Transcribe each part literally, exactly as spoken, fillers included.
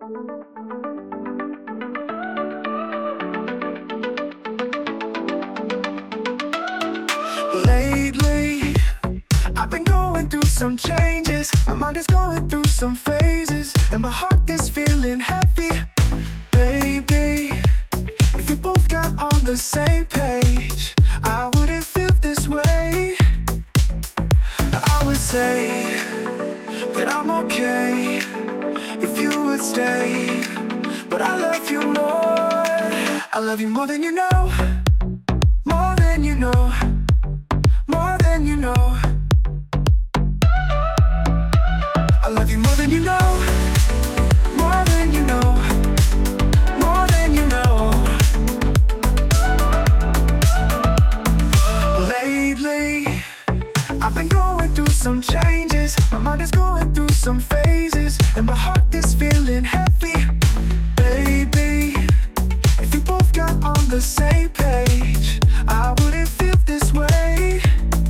Lately, I've been going through some changes. My mind is going through some phases, and my heart is feeling heavy. Baby, if we both got on the same page, I wouldn't feel this way. I would say that I'm okay if you would stay, but I love you more. I love you more than you know, more than you know, more than you know. I love you more than you know, more than you know, more than you know. Lately, I've been going through some changes. My mind is going through some phases, and my heart is feeling heavy. Baby, if we both got on the same page, I wouldn't feel this way.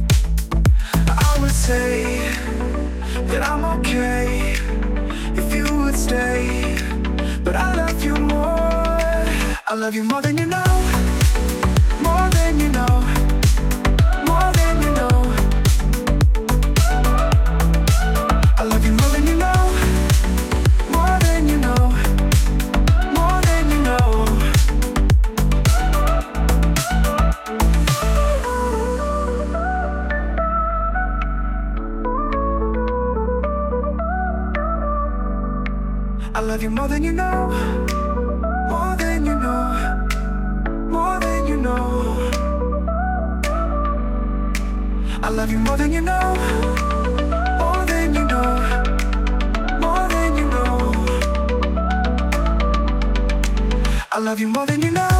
I would say that I'm okay if you would stay, but I love you more. I love you more than you know, more than you know, more than you know. I love you more than you know, more than you know, more than you know. I love you more than you know, more than you know, more than you know. I love you more than you know, more than you know, more than you know. I love you more than you know.